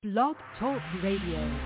Blog Talk Radio.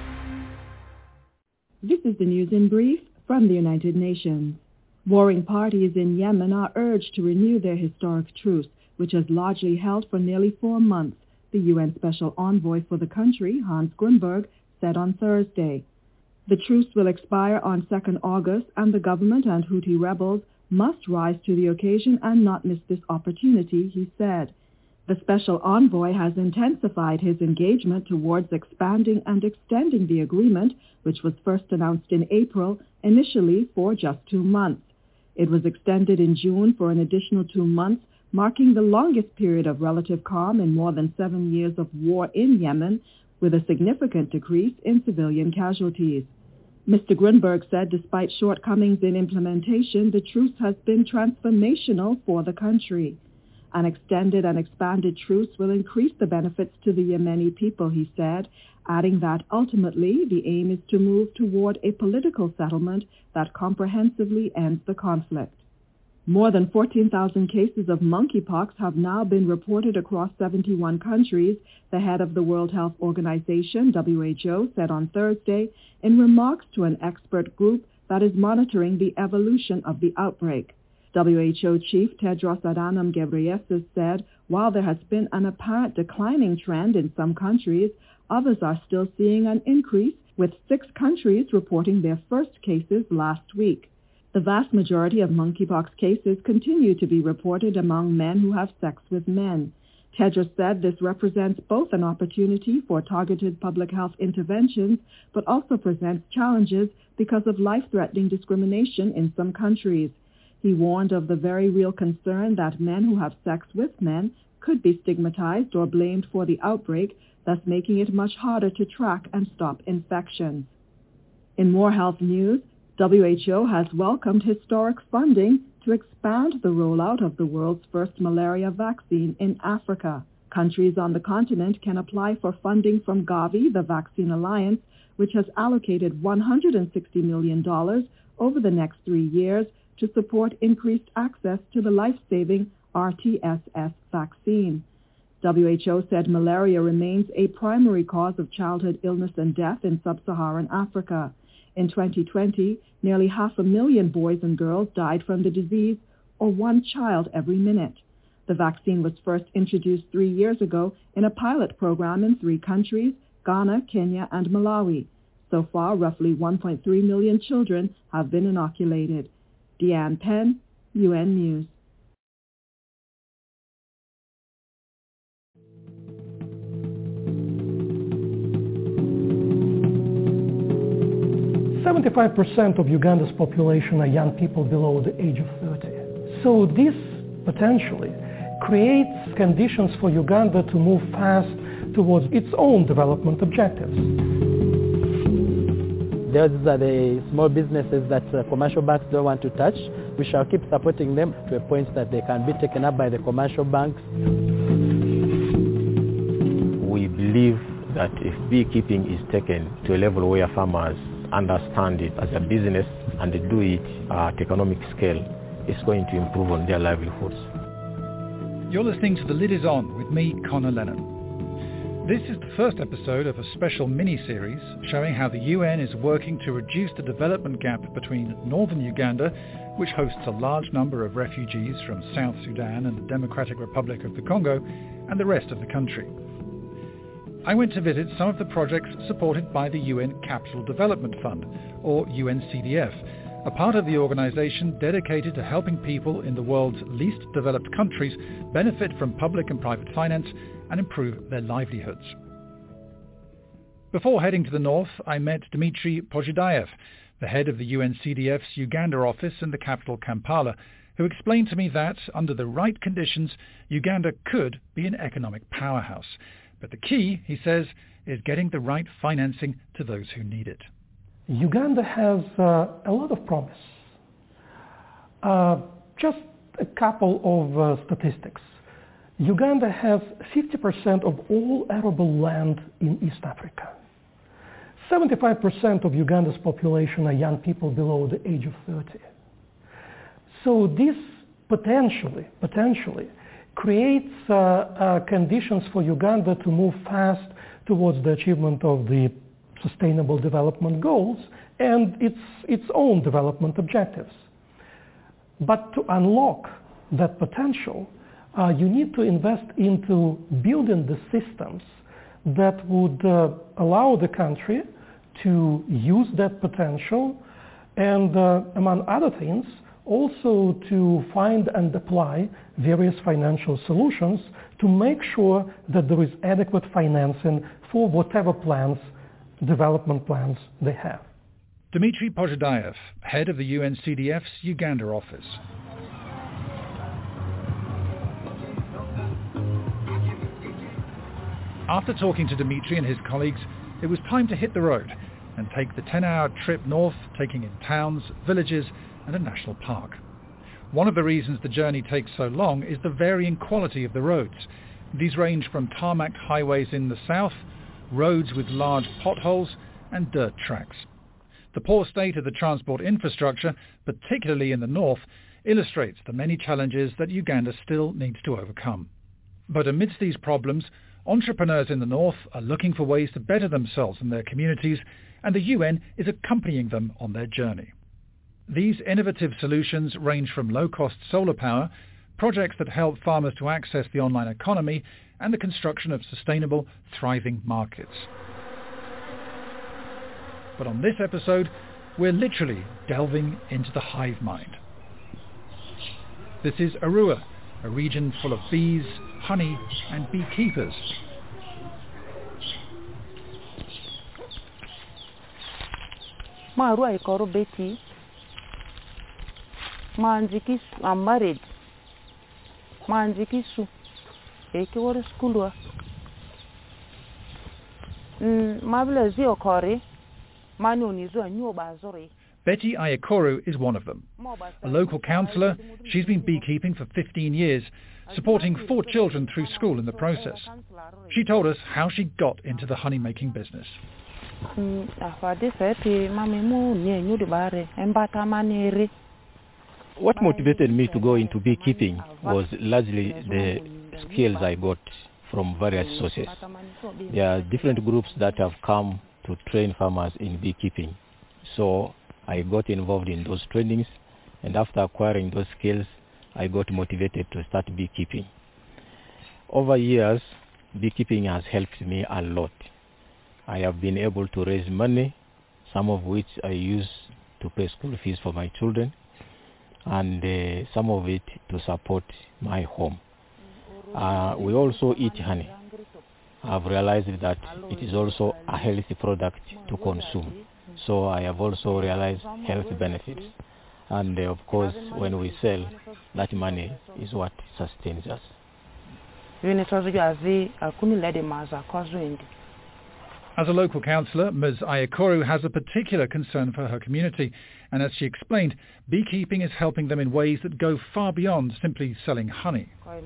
This is the news in brief from the United Nations. Warring parties in Yemen are urged to renew their historic truce, which has largely held for nearly 4 months, the UN Special Envoy for the country, Hans Grundberg, said on Thursday. The truce will expire on 2nd August, and the government and Houthi rebels must rise to the occasion and not miss this opportunity, he said. The Special Envoy has intensified his engagement towards expanding and extending the agreement, which was first announced in April, initially for just 2 months. It was extended in June for an additional 2 months, marking the longest period of relative calm in more than 7 years of war in Yemen, with a significant decrease in civilian casualties. Mr. Grundberg said despite shortcomings in implementation, the truce has been transformational for the country. An extended and expanded truce will increase the benefits to the Yemeni people, he said, adding that ultimately the aim is to move toward a political settlement that comprehensively ends the conflict. More than 14,000 cases of monkeypox have now been reported across 71 countries, the head of the World Health Organization, WHO, said on Thursday in remarks to an expert group that is monitoring the evolution of the outbreak. WHO Chief Tedros Adhanom Ghebreyesus said while there has been an apparent declining trend in some countries, others are still seeing an increase, with 6 countries reporting their first cases last week. The vast majority of monkeypox cases continue to be reported among men who have sex with men. Tedros said this represents both an opportunity for targeted public health interventions, but also presents challenges because of life-threatening discrimination in some countries. He warned of the very real concern that men who have sex with men could be stigmatized or blamed for the outbreak, thus making it much harder to track and stop infections. In more health news, WHO has welcomed historic funding to expand the rollout of the world's first malaria vaccine in Africa. Countries on the continent can apply for funding from Gavi, the Vaccine Alliance, which has allocated $160 million over the next 3 years to support increased access to the life-saving RTSS vaccine. WHO said malaria remains a primary cause of childhood illness and death in sub-Saharan Africa. In 2020, nearly 500,000 boys and girls died from the disease, or 1 child every minute. The vaccine was first introduced 3 years ago in a pilot program in 3 countries, Ghana, Kenya, and Malawi. So far, roughly 1.3 million children have been inoculated. Deanne Penn, UN News. "75% of Uganda's population are young people below the age of 30. So this potentially creates conditions for Uganda to move fast towards its own development objectives. Those are the small businesses that commercial banks don't want to touch. We shall keep supporting them to a point that they can be taken up by the commercial banks. We believe that if beekeeping is taken to a level where farmers understand it as a business and they do it at economic scale, it's going to improve on their livelihoods. You're listening to The Lid Is On with me, Connor Lennon. This is the first episode of a special mini-series showing how the UN is working to reduce the development gap between northern Uganda, which hosts a large number of refugees from South Sudan and the Democratic Republic of the Congo, and the rest of the country. I went to visit some of the projects supported by the UN Capital Development Fund, or UNCDF, a part of the organisation dedicated to helping people in the world's least developed countries benefit from public and private finance and improve their livelihoods. Before heading to the north, I met Dmitry Pozhidayev, the head of the UNCDF's Uganda office in the capital Kampala, who explained to me that, under the right conditions, Uganda could be an economic powerhouse. But the key, he says, is getting the right financing to those who need it. Uganda has a lot of promise. Just a couple of statistics. Uganda has 50% of all arable land in East Africa. 75% of Uganda's population are young people below the age of 30. So this potentially creates conditions for Uganda to move fast towards the achievement of the Sustainable Development Goals and its own development objectives. But to unlock that potential, you need to invest into building the systems that would allow the country to use that potential and, among other things, also to find and apply various financial solutions to make sure that there is adequate financing for whatever development plans they have. Dmitry Pozhdayev, head of the UNCDF's Uganda office. After talking to Dmitry and his colleagues, it was time to hit the road and take the 10-hour trip north, taking in towns, villages and a national park. One of the reasons the journey takes so long is the varying quality of the roads. These range from tarmac highways in the south, roads with large potholes and dirt tracks. The poor state of the transport infrastructure, particularly in the north, illustrates the many challenges that Uganda still needs to overcome. But amidst these problems, entrepreneurs in the north are looking for ways to better themselves and their communities, and the UN is accompanying them on their journey. These innovative solutions range from low-cost solar power, projects that help farmers to access the online economy, and the construction of sustainable, thriving markets. But on this episode, we're literally delving into the hive mind. This is Arua, a region full of bees, honey and beekeepers. Arua ikoro Betty. Manjikis, I'm married. Manjikisu. Eke wore skulwa. Mabla zio kore. Betty Ayakoru is one of them. A local councillor, she's been beekeeping for 15 years, supporting 4 children through school in the process. She told us how she got into the honey-making business. What motivated me to go into beekeeping was largely the skills I got from various sources. There are different groups that have come to train farmers in beekeeping. So I got involved in those trainings, and after acquiring those skills, I got motivated to start beekeeping. Over years, beekeeping has helped me a lot. I have been able to raise money, some of which I use to pay school fees for my children, and some of it to support my home. We also eat honey. I've realized that it is also a healthy product to consume. So I have also realized health benefits. And of course, when we sell, that money is what sustains us. As a local councillor, Ms. Ayakoru has a particular concern for her community, and as she explained, beekeeping is helping them in ways that go far beyond simply selling honey.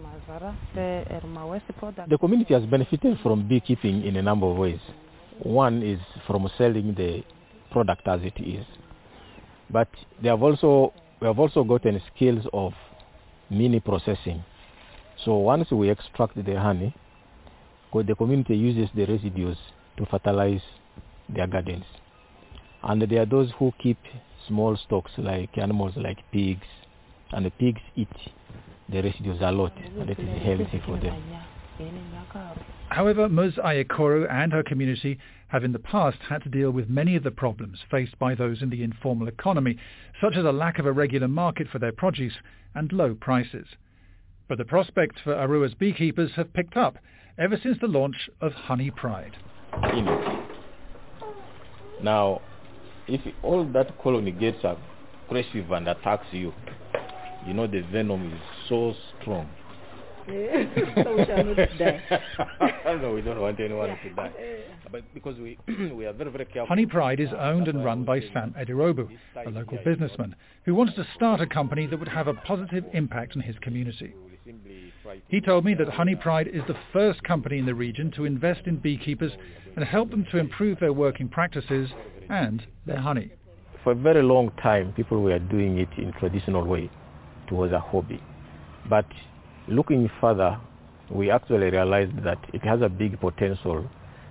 The community has benefited from beekeeping in a number of ways. One is from selling the product as it is, but we have also gotten skills of mini processing. So once we extract the honey, the community uses the residues to fertilize their gardens. And there are those who keep small stocks like animals like pigs, and the pigs eat the residues a lot, and it is healthy for them. However, Ms. Ayakoru and her community have in the past had to deal with many of the problems faced by those in the informal economy, such as a lack of a regular market for their produce and low prices. But the prospects for Arua's beekeepers have picked up ever since the launch of Honey Pride. Now, if all that colony gets aggressive and attacks you, you know the venom is so strong. So we shall not die. No, we don't want anyone to die. But because we are very, very careful. Honey Pride is owned and run by Sam Edirobu, a local businessman who wants to start a company that would have a positive impact on his community. He told me that Honey Pride is the first company in the region to invest in beekeepers and help them to improve their working practices and their honey. For a very long time, people were doing it in traditional way. It was a hobby. But looking further, we actually realized that it has a big potential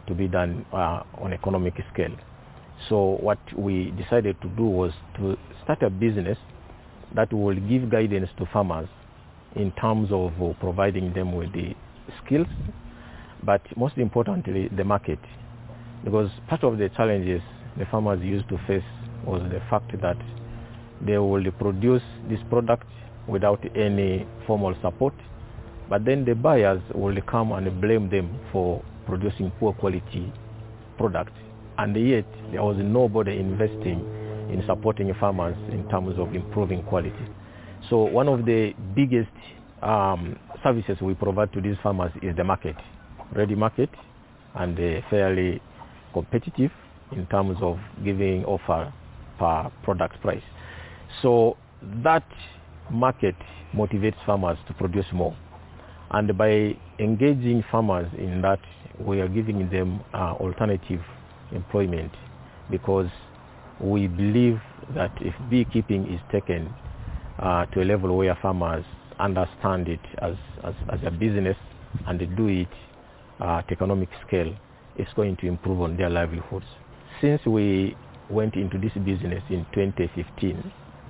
to be done on economic scale. So what we decided to do was to start a business that will give guidance to farmers in terms of providing them with the skills, but most importantly, the market. Because part of the challenges the farmers used to face was the fact that they will produce this product without any formal support, but then the buyers will come and blame them for producing poor quality products, and yet there was nobody investing in supporting farmers in terms of improving quality. So one of the biggest services we provide to these farmers is the market, ready market, and fairly competitive in terms of giving offer per product price. So that market motivates farmers to produce more. And by engaging farmers in that, we are giving them alternative employment, because we believe that if beekeeping is taken to a level where farmers understand it as a business and they do it at economic scale, it's going to improve on their livelihoods. Since we went into this business in 2015,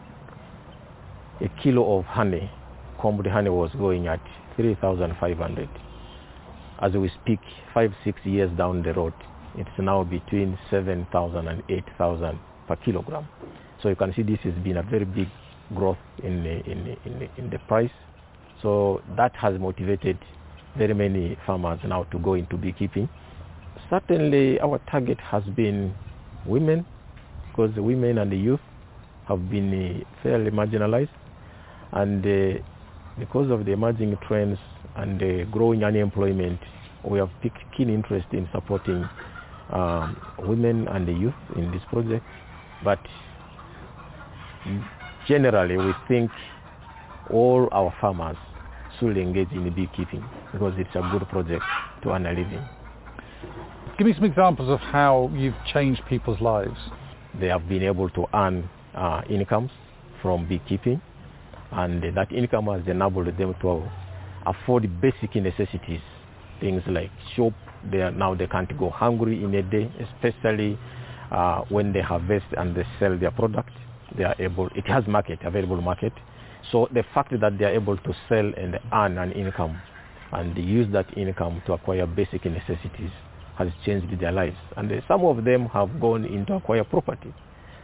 a kilo of honey, combed honey, was going at 3,500. As we speak, 5-6 years down the road, it's now between 7,000 and 8,000 per kilogram. So you can see this has been a very big growth in the price. So that has motivated very many farmers now to go into beekeeping. Certainly our target has been women, because the women and the youth have been fairly marginalized, and because of the emerging trends and the growing unemployment, we have picked keen interest in supporting women and the youth in this project. But generally we think all our farmers should engage in beekeeping because it's a good project to earn a living. Give me some examples of how you've changed people's lives. They have been able to earn incomes from beekeeping, and that income has enabled them to afford basic necessities, things like shop. Now they can't go hungry in a day, especially when they harvest and they sell their product. They are able, it has market, available market. So the fact that they are able to sell and earn an income and use that income to acquire basic necessities has changed their lives. And some of them have gone into acquire property,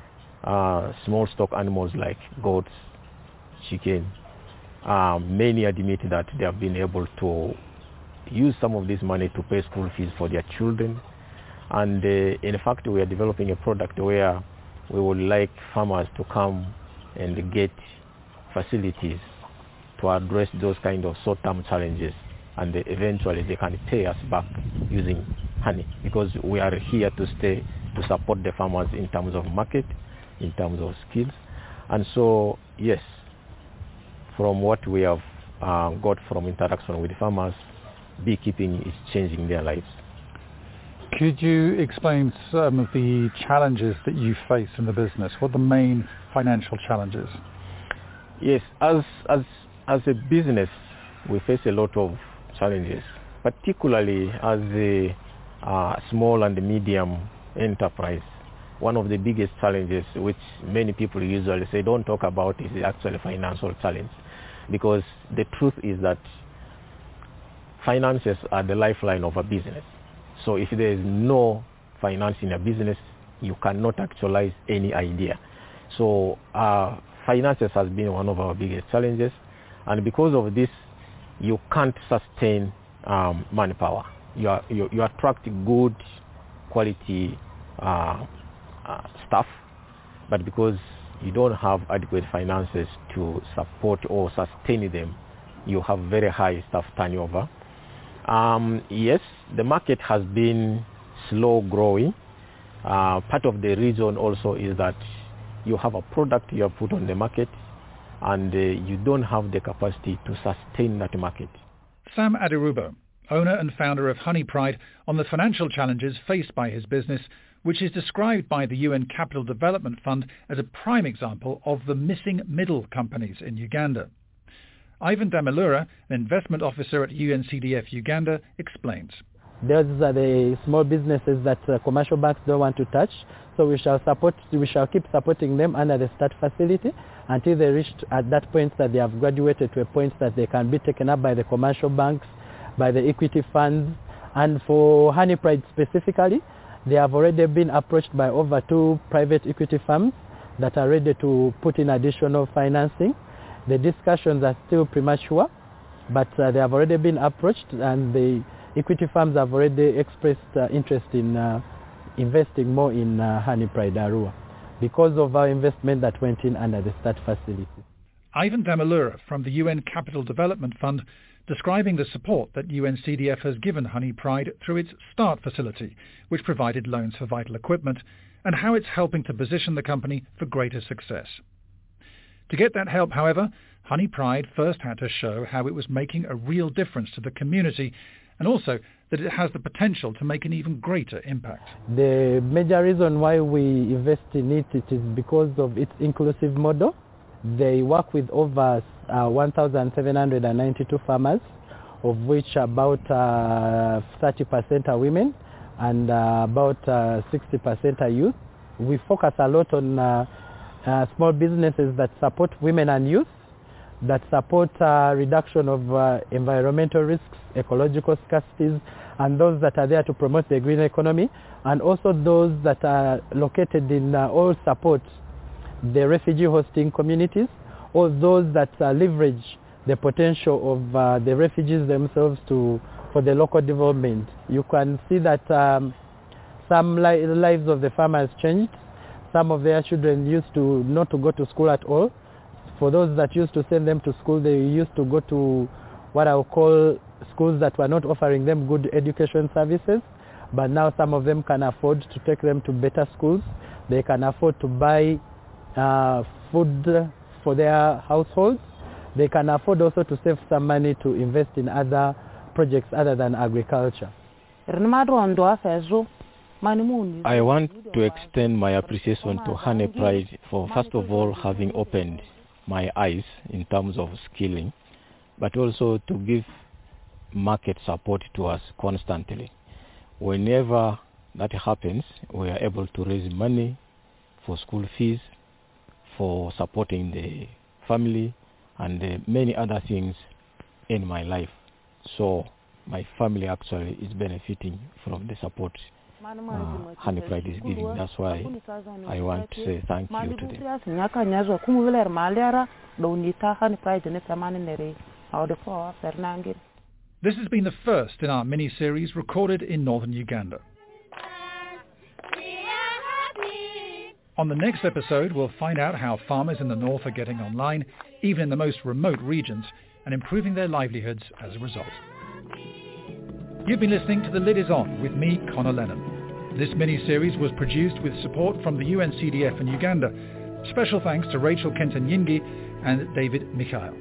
small stock animals like goats, chicken. Many admit that they have been able to use some of this money to pay school fees for their children. And in fact, we are developing a product where we would like farmers to come and get facilities to address those kind of short-term challenges, and eventually they can pay us back using honey, because we are here to stay to support the farmers in terms of market, in terms of skills. And so yes, from what we have got from interaction with farmers, beekeeping is changing their lives. Could you explain some of the challenges that you face in the business? What are the main financial challenges? Yes, as a business, we face a lot of challenges, particularly as a small and medium enterprise. One of the biggest challenges, which many people usually say don't talk about, is actually financial challenge, because the truth is that finances are the lifeline of a business. So if there is no finance in a business, you cannot actualize any idea. So finances has been one of our biggest challenges, and because of this, you can't sustain manpower. You attract good quality staff, but because you don't have adequate finances to support or sustain them, you have very high staff turnover. Yes, the market has been slow growing. Part of the reason also is that you have a product you have put on the market, and you don't have the capacity to sustain that market. Sam Adiruba, owner and founder of Honey Pride, on the financial challenges faced by his business, which is described by the UN Capital Development Fund as a prime example of the missing middle companies in Uganda. Ivan Damelura, an investment officer at UNCDF Uganda, explains. Those are the small businesses that commercial banks don't want to touch. So we shall keep supporting them under the START facility until they reach at that point that they have graduated to a point that they can be taken up by the commercial banks, by the equity funds. And for Honey Pride specifically, they have already been approached by over 2 private equity firms that are ready to put in additional financing. The discussions are still premature, but they have already been approached, and the equity firms have already expressed interest in investing more in Honey Pride Arua because of our investment that went in under the START facility. Ivan Damalura from the UN Capital Development Fund, describing the support that UNCDF has given Honey Pride through its START facility, which provided loans for vital equipment, and how it's helping to position the company for greater success. To get that help, however, Honey Pride first had to show how it was making a real difference to the community, and also that it has the potential to make an even greater impact. The major reason why we invest in it is because of its inclusive model. They work with over 1,792 farmers, of which about 30% are women and about 60% are youth. We focus a lot on small businesses that support women and youth, that support reduction of environmental risks, ecological scarcities, and those that are there to promote the green economy, and also those that are located in or support the refugee hosting communities, or those that leverage the potential of the refugees themselves for the local development. You can see that some lives of the farmers changed. Some of their children used to not to go to school at all. For those that used to send them to school, they used to go to what I would call schools that were not offering them good education services. But now some of them can afford to take them to better schools. They can afford to buy food for their households. They can afford also to save some money to invest in other projects other than agriculture. I want to extend my appreciation to Honey Pride for, first of all, having opened my eyes in terms of skilling, but also to give market support to us constantly. Whenever that happens, we are able to raise money for school fees, for supporting the family, and many other things in my life. So my family actually is benefiting from the support Honey Pride is giving. That's why I want to say thank you to them. This has been the first in our mini-series recorded in northern Uganda. On the next episode, we'll find out how farmers in the north are getting online, even in the most remote regions, and improving their livelihoods as a result. You've been listening to The Lid Is On with me, Connor Lennon. This mini-series was produced with support from the UNCDF in Uganda. Special thanks to Rachel Kenton-Yingi and David Mikhail.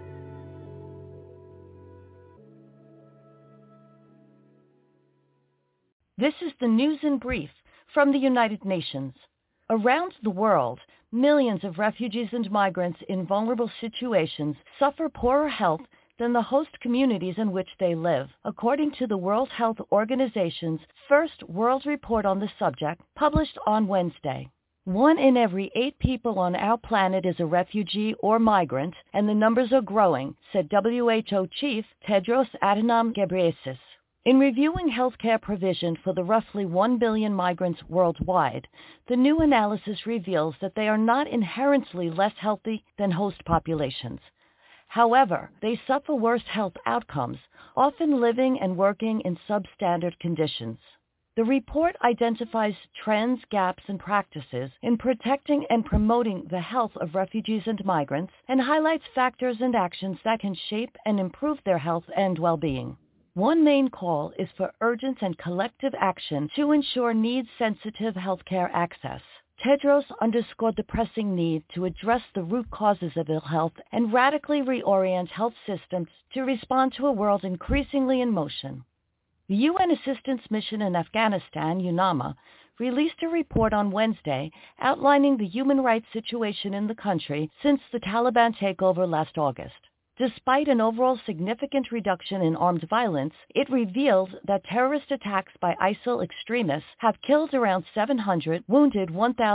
This is the news in brief from the United Nations. Around the world, millions of refugees and migrants in vulnerable situations suffer poorer health than the host communities in which they live, according to the World Health Organization's first World Report on the subject, published on Wednesday. 1 in every 8 people on our planet is a refugee or migrant, and the numbers are growing, said WHO Chief Tedros Adhanom Ghebreyesus. In reviewing healthcare provision for the roughly 1 billion migrants worldwide, the new analysis reveals that they are not inherently less healthy than host populations. However, they suffer worse health outcomes, often living and working in substandard conditions. The report identifies trends, gaps, and practices in protecting and promoting the health of refugees and migrants, and highlights factors and actions that can shape and improve their health and well-being. One main call is for urgent and collective action to ensure needs-sensitive healthcare access. Tedros underscored the pressing need to address the root causes of ill health and radically reorient health systems to respond to a world increasingly in motion. The UN Assistance Mission in Afghanistan, UNAMA, released a report on Wednesday outlining the human rights situation in the country since the Taliban takeover last August. Despite an overall significant reduction in armed violence, it revealed that terrorist attacks by ISIL extremists have killed around 700, wounded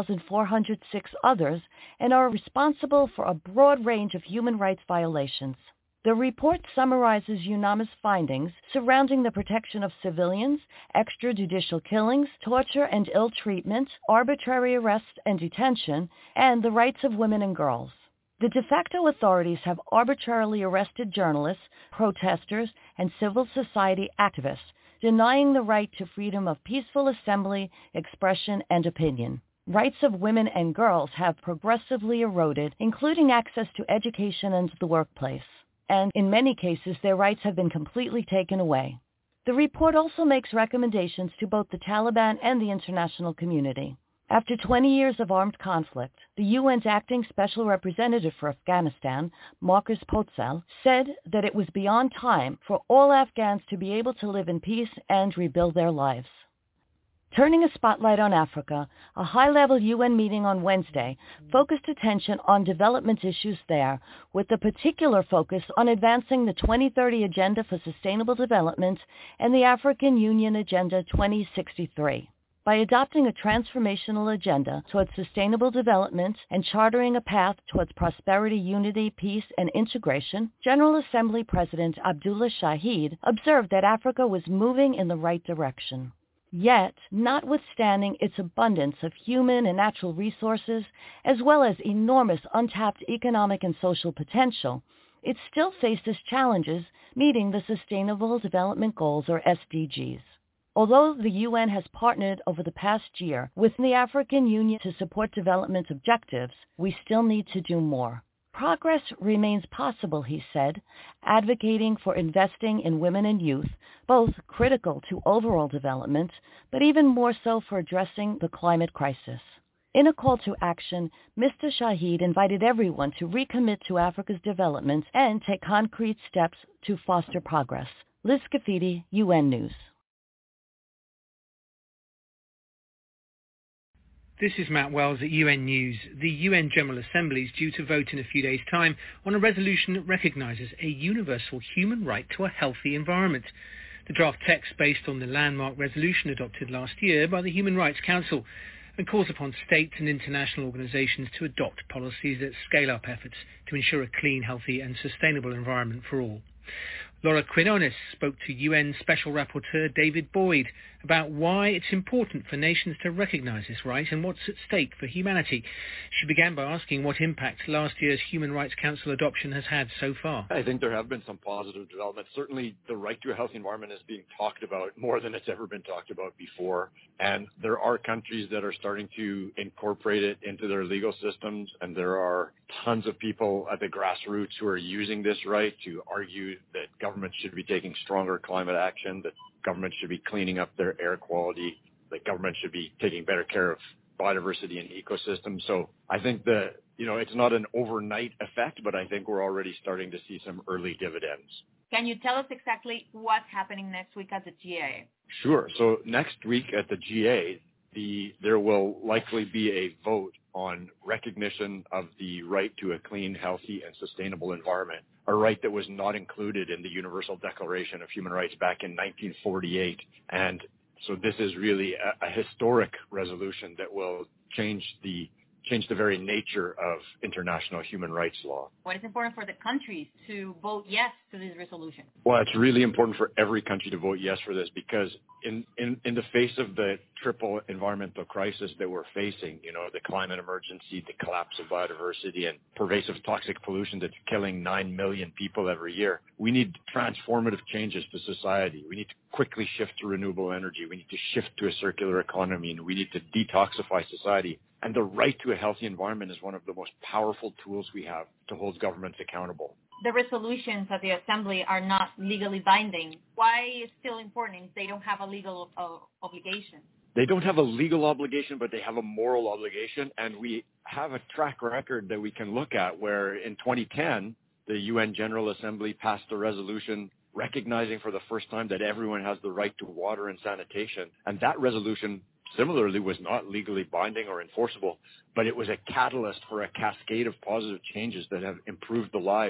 1,406 others, and are responsible for a broad range of human rights violations. The report summarizes UNAMA's findings surrounding the protection of civilians, extrajudicial killings, torture and ill treatment, arbitrary arrest and detention, and the rights of women and girls. The de facto authorities have arbitrarily arrested journalists, protesters, and civil society activists, denying the right to freedom of peaceful assembly, expression, and opinion. Rights of women and girls have progressively eroded, including access to education and the workplace. And in many cases, their rights have been completely taken away. The report also makes recommendations to both the Taliban and the international community. After 20 years of armed conflict, the UN's acting special representative for Afghanistan, Markus Potzel, said that it was beyond time for all Afghans to be able to live in peace and rebuild their lives. Turning a spotlight on Africa, a high-level UN meeting on Wednesday focused attention on development issues there, with a particular focus on advancing the 2030 Agenda for Sustainable Development and the African Union Agenda 2063. By adopting a transformational agenda towards sustainable development and chartering a path towards prosperity, unity, peace, and integration, General Assembly President Abdullah Shahid observed that Africa was moving in the right direction. Yet, notwithstanding its abundance of human and natural resources, as well as enormous untapped economic and social potential, it still faces challenges meeting the Sustainable Development Goals, or SDGs. Although the UN has partnered over the past year with the African Union to support development objectives, we still need to do more. Progress remains possible, he said, advocating for investing in women and youth, both critical to overall development, but even more so for addressing the climate crisis. In a call to action, Mr. Shahid invited everyone to recommit to Africa's development and take concrete steps to foster progress. Liz Scafidi, UN News. This is Matt Wells at UN News. The UN General Assembly is due to vote in a few days' time on a resolution that recognises a universal human right to a healthy environment. The draft text based on the landmark resolution adopted last year by the Human Rights Council and calls upon states and international organisations to adopt policies that scale up efforts to ensure a clean, healthy and sustainable environment for all. Laura Quinones spoke to UN Special Rapporteur David Boyd about why it's important for nations to recognise this right and what's at stake for humanity. She began by asking what impact last year's Human Rights Council adoption has had so far. I think there have been some positive developments. Certainly the right to a healthy environment is being talked about more than it's ever been talked about before. And there are countries that are starting to incorporate it into their legal systems. And there are tons of people at the grassroots who are using this right to argue that governments should be taking stronger climate action, that governments should be cleaning up their air quality, that governments should be taking better care of biodiversity and ecosystems. So I think that, it's not an overnight effect, but I think we're already starting to see some early dividends. Can you tell us exactly what's happening next week at the GA? Sure. So next week at the GA, there will likely be a vote on recognition of the right to a clean, healthy, and sustainable environment, a right that was not included in the Universal Declaration of Human Rights back in 1948. And so this is really a historic resolution that will change the very nature of international human rights law. What is important for the countries to vote yes to this resolution? Well, it's really important for every country to vote yes for this because in the face of the triple environmental crisis that we're facing, the climate emergency, the collapse of biodiversity, and pervasive toxic pollution that's killing 9 million people every year, we need transformative changes to society. We need to quickly shift to renewable energy. We need to shift to a circular economy, and we need to detoxify society. And the right to a healthy environment is one of the most powerful tools we have to hold governments accountable. The resolutions at the Assembly are not legally binding. Why is it still important if they don't have a legal obligation? They don't have a legal obligation, but they have a moral obligation. And we have a track record that we can look at where in 2010, the UN General Assembly passed a resolution recognizing for the first time that everyone has the right to water and sanitation. And that resolution similarly was not legally binding or enforceable, but it was a catalyst for a cascade of positive changes that have improved the lives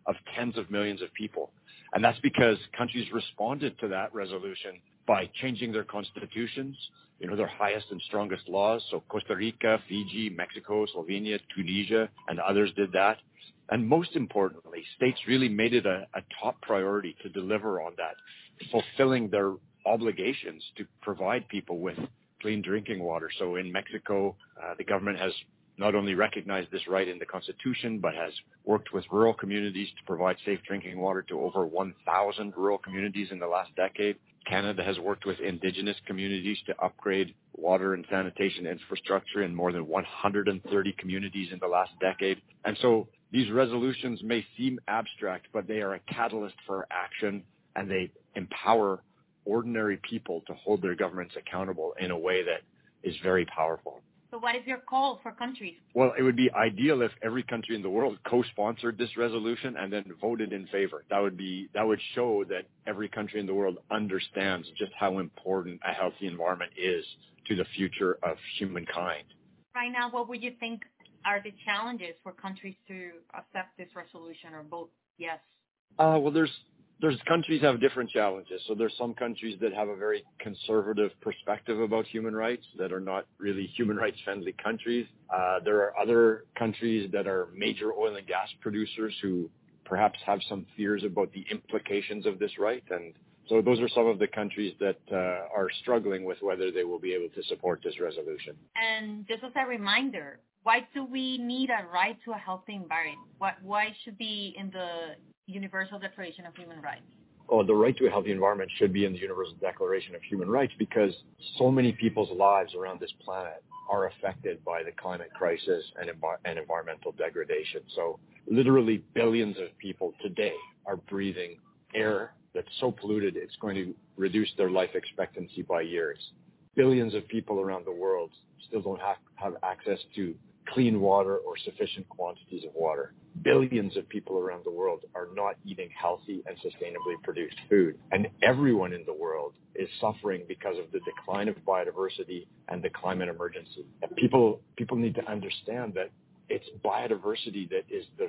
of tens of millions of people. And that's because countries responded to that resolution by changing their constitutions, their highest and strongest laws. So Costa Rica, Fiji, Mexico, Slovenia, Tunisia, and others did that. And most importantly, states really made it a top priority to deliver on that, fulfilling their obligations to provide people with clean drinking water. So in Mexico, the government has not only recognized this right in the Constitution, but has worked with rural communities to provide safe drinking water to over 1,000 rural communities in the last decade. Canada has worked with Indigenous communities to upgrade water and sanitation infrastructure in more than 130 communities in the last decade. And so these resolutions may seem abstract, but they are a catalyst for action, and they empower ordinary people to hold their governments accountable in a way that is very powerful. So what is your call for countries? Well, it would be ideal if every country in the world co-sponsored this resolution and then voted in favor. That would show that every country in the world understands just how important a healthy environment is to the future of humankind. Right now, what would you think are the challenges for countries to accept this resolution, or vote yes? Well, there's countries have different challenges. So there's some countries that have a very conservative perspective about human rights that are not really human rights friendly countries. There are other countries that are major oil and gas producers who perhaps have some fears about the implications of this right. And so those are some of the countries that are struggling with whether they will be able to support this resolution. And just as a reminder, why do we need a right to a healthy environment? Why should be in the Universal Declaration of Human Rights? Oh, the right to a healthy environment should be in the Universal Declaration of Human Rights because so many people's lives around this planet are affected by the climate crisis and environmental degradation. So literally billions of people today are breathing air that's so polluted it's going to reduce their life expectancy by years. Billions of people around the world still don't have access to clean water or sufficient quantities of water. Billions of people around the world are not eating healthy and sustainably produced food. And everyone in the world is suffering because of the decline of biodiversity and the climate emergency. And people need to understand that it's biodiversity that is the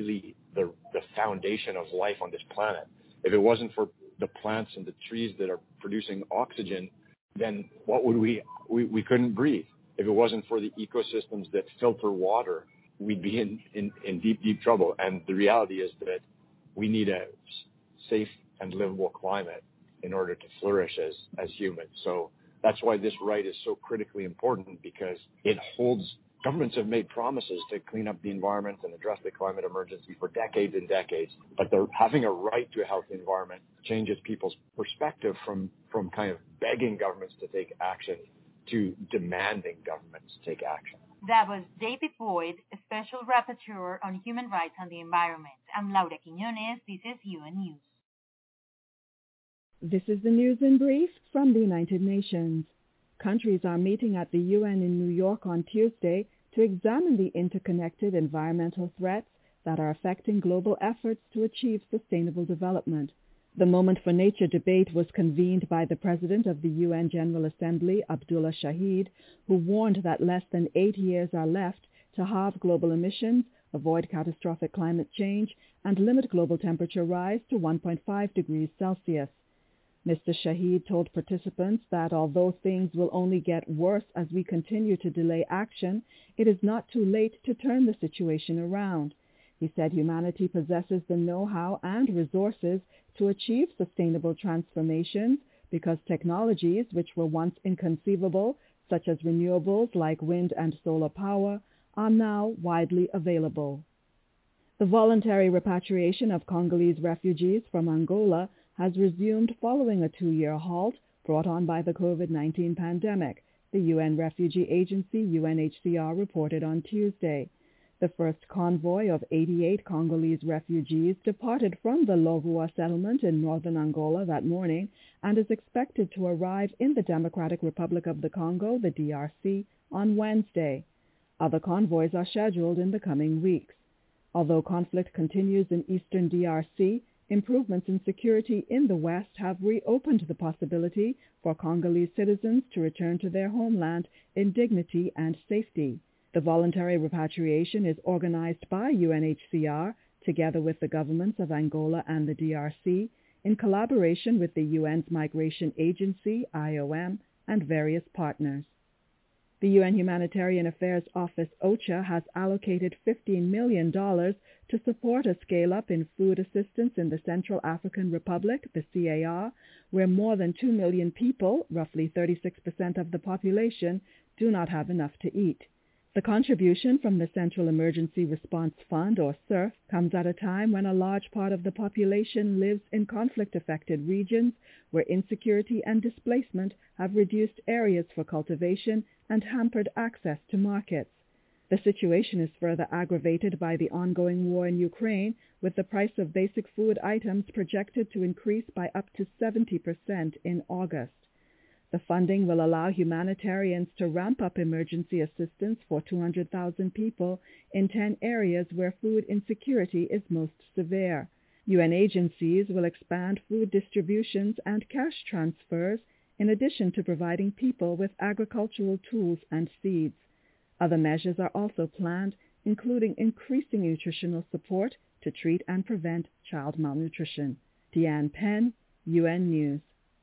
foundation of life on this planet. If it wasn't for the plants and the trees that are producing oxygen, then what would we couldn't breathe. If it wasn't for the ecosystems that filter water, we'd be in deep trouble. And the reality is that we need a safe and livable climate in order to flourish as humans. So that's why this right is so critically important, because it holds. Governments have made promises to clean up the environment and address the climate emergency for decades and decades, but having a right to a healthy environment changes people's perspective from kind of begging governments to take action to demanding governments take action. That was David Boyd, a Special Rapporteur on Human Rights and the Environment. I'm Laura Quiñones. This is UN News. This is the news in brief from the United Nations. Countries are meeting at the UN in New York on Tuesday to examine the interconnected environmental threats that are affecting global efforts to achieve sustainable development. The Moment for Nature debate was convened by the President of the UN General Assembly, Abdullah Shahid, who warned that less than 8 years are left to halve global emissions, avoid catastrophic climate change, and limit global temperature rise to 1.5 degrees Celsius. Mr. Shahid told participants that although things will only get worse as we continue to delay action, it is not too late to turn the situation around. He said humanity possesses the know-how and resources to achieve sustainable transformations because technologies which were once inconceivable, such as renewables like wind and solar power, are now widely available. The voluntary repatriation of Congolese refugees from Angola has resumed following a 2-year halt brought on by the COVID-19 pandemic, the UN Refugee Agency UNHCR reported on Tuesday. The first convoy of 88 Congolese refugees departed from the Logua settlement in northern Angola that morning and is expected to arrive in the Democratic Republic of the Congo, the DRC, on Wednesday. Other convoys are scheduled in the coming weeks. Although conflict continues in eastern DRC, improvements in security in the West have reopened the possibility for Congolese citizens to return to their homeland in dignity and safety. The voluntary repatriation is organized by UNHCR, together with the governments of Angola and the DRC, in collaboration with the UN's Migration Agency, IOM, and various partners. The UN Humanitarian Affairs Office, OCHA, has allocated $15 million to support a scale-up in food assistance in the Central African Republic, the CAR, where more than 2 million people, roughly 36% of the population, do not have enough to eat. The contribution from the Central Emergency Response Fund, or CERF, comes at a time when a large part of the population lives in conflict-affected regions where insecurity and displacement have reduced areas for cultivation and hampered access to markets. The situation is further aggravated by the ongoing war in Ukraine, with the price of basic food items projected to increase by up to 70% in August. The funding will allow humanitarians to ramp up emergency assistance for 200,000 people in 10 areas where food insecurity is most severe. UN agencies will expand food distributions and cash transfers in addition to providing people with agricultural tools and seeds. Other measures are also planned, including increasing nutritional support to treat and prevent child malnutrition. Deanne Penn, UN News.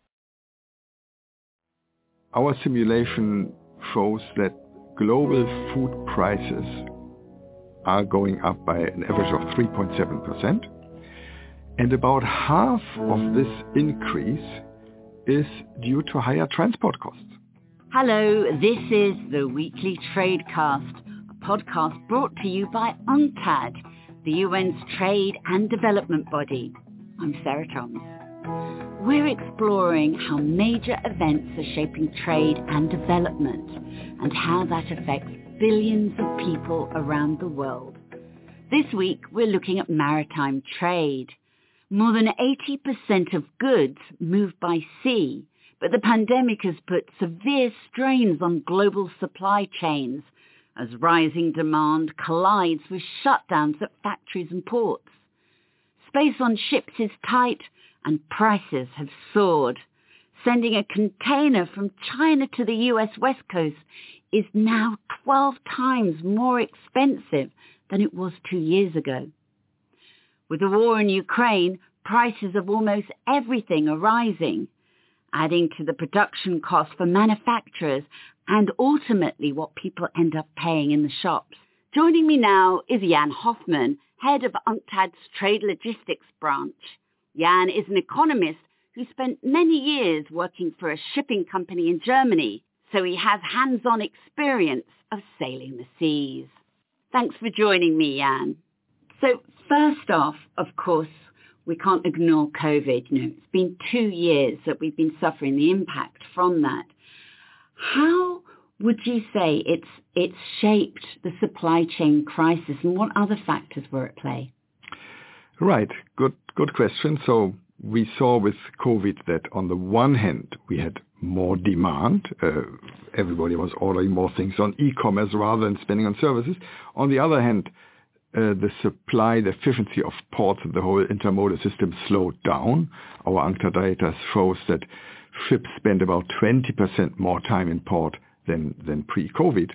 Our simulation shows that global food prices are going up by an average of 3.7%, and about half of this increase is due to higher transport costs. Hello, this is the Weekly Tradecast, a podcast brought to you by UNCTAD, the UN's trade and development body. I'm Sarah Thomas. We're exploring how major events are shaping trade and development and how that affects billions of people around the world. This week, we're looking at maritime trade. More than 80% of goods move by sea, but the pandemic has put severe strains on global supply chains as rising demand collides with shutdowns at factories and ports. Space on ships is tight and prices have soared. Sending a container from China to the US West Coast is now 12 times more expensive than it was 2 years ago. With the war in Ukraine, prices of almost everything are rising, adding to the production costs for manufacturers and ultimately what people end up paying in the shops. Joining me now is Jan Hoffman, head of UNCTAD's Trade Logistics branch. Jan is an economist who spent many years working for a shipping company in Germany, so he has hands-on experience of sailing the seas. Thanks for joining me, Jan. So first off, of course, we can't ignore COVID. It's been 2 years that we've been suffering the impact from that. How would you say it's shaped the supply chain crisis, and what other factors were at play? Right. Good question. So we saw with COVID that on the one hand, we had more demand. Everybody was ordering more things on e-commerce rather than spending on services. On the other hand, the supply, the efficiency of ports and the whole intermodal system slowed down. Our UNCTAD data shows that ships spend about 20% more time in port than pre-COVID.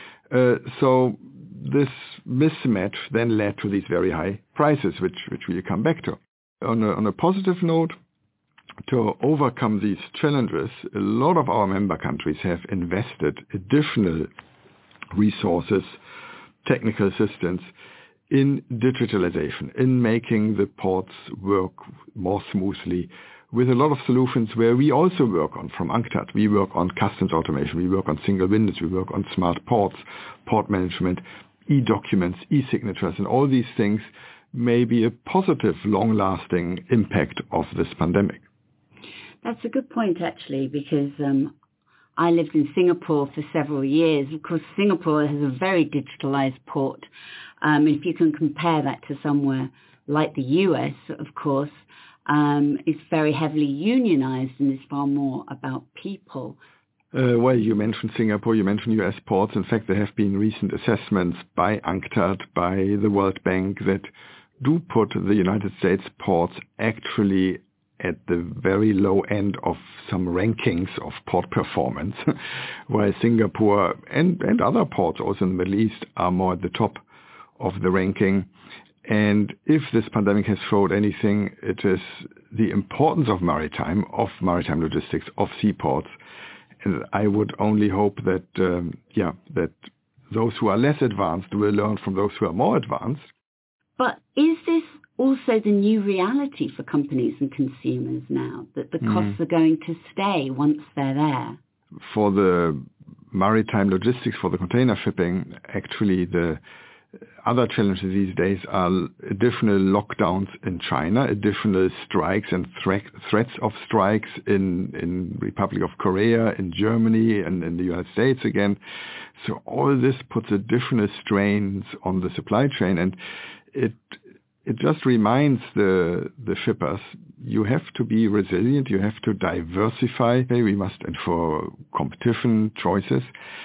So this mismatch then led to these very high prices, which we'll come back to. On a positive note, to overcome these challenges, a lot of our member countries have invested additional resources, technical assistance in digitalization, in making the ports work more smoothly, with a lot of solutions where we also work on from UNCTAD. We work on customs automation, we work on single windows, we work on smart ports, port management, e-documents, e-signatures, and all these things may be a positive, long-lasting impact of this pandemic. That's a good point, actually, because I lived in Singapore for several years. Of course, Singapore has a very digitalized port. If you can compare that to somewhere like the US, of course, it's very heavily unionized and is far more about people. Well, you mentioned Singapore, you mentioned US ports. In fact, there have been recent assessments by UNCTAD, by the World Bank, that do put the United States ports actually at the very low end of some rankings of port performance, while Singapore and other ports also in the Middle East are more at the top of the ranking. And if this pandemic has showed anything, it is the importance of maritime logistics, of seaports. And I would only hope that, that those who are less advanced will learn from those who are more advanced. But is this also the new reality for companies and consumers now, that the costs are going to stay once they're there? For the maritime logistics, for the container shipping, actually the other challenges these days are additional lockdowns in China, additional strikes and threats of strikes in Republic of Korea, in Germany, and in the United States again. So all this puts additional strains on the supply chain, and it just reminds the shippers, you have to be resilient, you have to diversify, we must ensure competition, choices.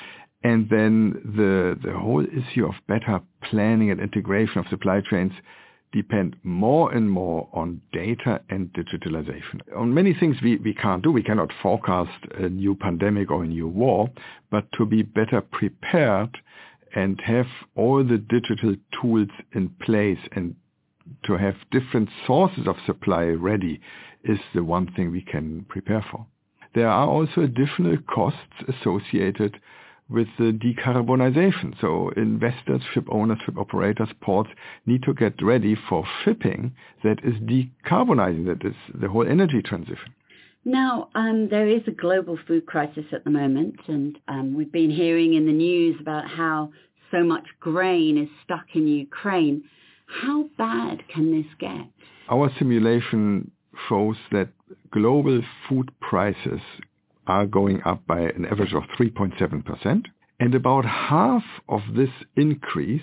And then the whole issue of better planning and integration of supply chains depend more and more on data and digitalization. On many things we can't do. We cannot forecast a new pandemic or a new war, but to be better prepared and have all the digital tools in place and to have different sources of supply ready is the one thing we can prepare for. There are also additional costs associated with the decarbonization. So investors, ship owners, ship operators, ports need to get ready for shipping that is decarbonizing, that is the whole energy transition. Now, there is a global food crisis at the moment, and we've been hearing in the news about how so much grain is stuck in Ukraine. How bad can this get? Our simulation shows that global food prices are going up by an average of 3.7%, and about half of this increase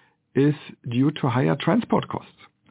is due to higher transport costs.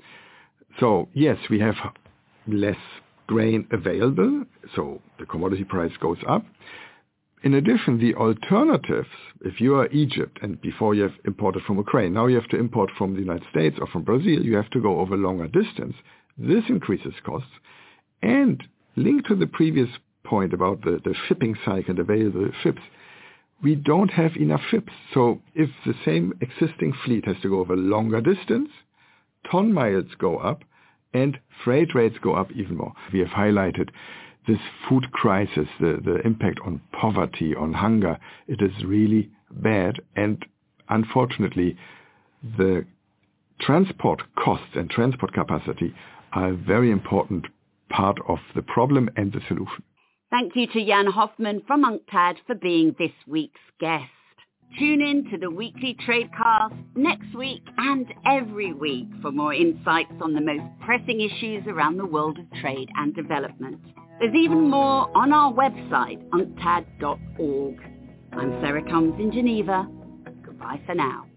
So yes, we have less grain available, so the commodity price goes up. In addition, the alternatives, if you are Egypt and before you have imported from Ukraine, now you have to import from the United States or from Brazil, you have to go over longer distance. This increases costs. And linked to the previous point about the shipping cycle and available ships, we don't have enough ships. So if the same existing fleet has to go over longer distance, ton miles go up and freight rates go up even more. We have highlighted this food crisis, the impact on poverty, on hunger. It is really bad, and unfortunately the transport costs and transport capacity are a very important part of the problem and the solution. Thank you to Jan Hoffmann from UNCTAD for being this week's guest. Tune in to the Weekly Tradecast next week and every week for more insights on the most pressing issues around the world of trade and development. There's even more on our website, unctad.org. I'm Sarah Toms in Geneva. Goodbye for now.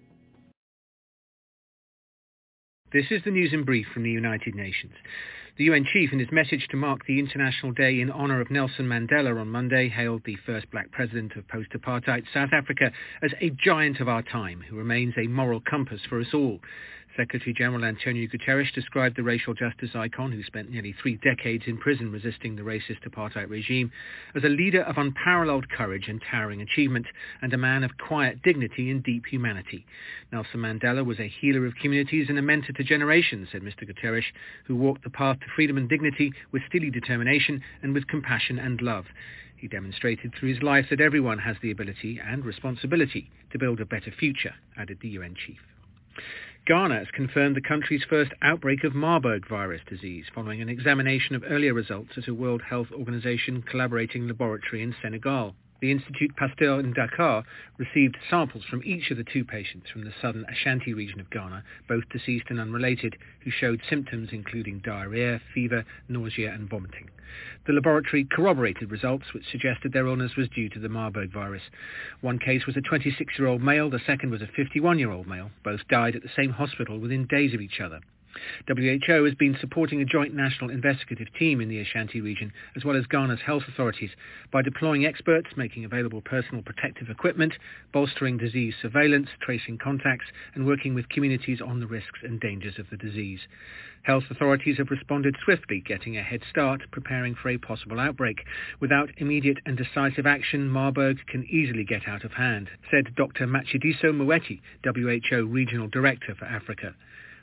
This is the news in brief from the United Nations. The UN chief, in his message to mark the International Day in honour of Nelson Mandela on Monday, hailed the first black president of post-apartheid South Africa as a giant of our time who remains a moral compass for us all. Secretary-General Antonio Guterres described the racial justice icon, who spent nearly 3 decades in prison resisting the racist apartheid regime, as a leader of unparalleled courage and towering achievement, and a man of quiet dignity and deep humanity. Nelson Mandela was a healer of communities and a mentor to generations, said Mr. Guterres, who walked the path to freedom and dignity with steely determination and with compassion and love. He demonstrated through his life that everyone has the ability and responsibility to build a better future, added the UN chief. Ghana has confirmed the country's first outbreak of Marburg virus disease following an examination of earlier results at a World Health Organization collaborating laboratory in Senegal. The Institut Pasteur in Dakar received samples from each of the 2 patients from the southern Ashanti region of Ghana, both deceased and unrelated, who showed symptoms including diarrhea, fever, nausea and vomiting. The laboratory corroborated results which suggested their illness was due to the Marburg virus. One case was a 26-year-old male, the second was a 51-year-old male. Both died at the same hospital within days of each other. WHO has been supporting a joint national investigative team in the Ashanti region, as well as Ghana's health authorities, by deploying experts, making available personal protective equipment, bolstering disease surveillance, tracing contacts, and working with communities on the risks and dangers of the disease. Health authorities have responded swiftly, getting a head start, preparing for a possible outbreak. Without immediate and decisive action, Marburg can easily get out of hand, said Dr. Matshidiso Moeti, WHO Regional Director for Africa.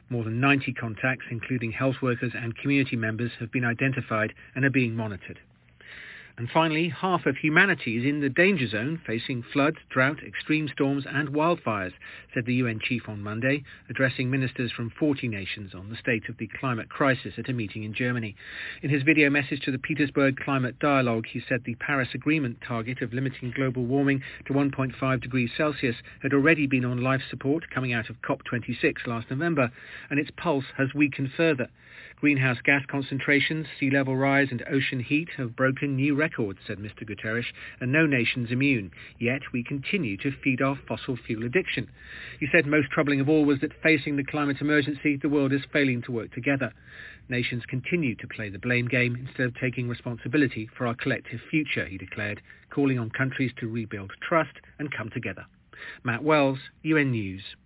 More than 90 contacts, including health workers and community members, have been identified and are being monitored. And finally, half of humanity is in the danger zone, facing floods, drought, extreme storms and wildfires, said the UN chief on Monday, addressing ministers from 40 nations on the state of the climate crisis at a meeting in Germany. In his video message to the Petersburg Climate Dialogue, he said the Paris Agreement target of limiting global warming to 1.5 degrees Celsius had already been on life support coming out of COP26 last November, and its pulse has weakened further. Greenhouse gas concentrations, sea level rise and ocean heat have broken new records, said Mr. Guterres, and no nation's immune. Yet we continue to feed our fossil fuel addiction. He said most troubling of all was that facing the climate emergency, the world is failing to work together. Nations continue to play the blame game instead of taking responsibility for our collective future, he declared, calling on countries to rebuild trust and come together. Matt Wells, UN News.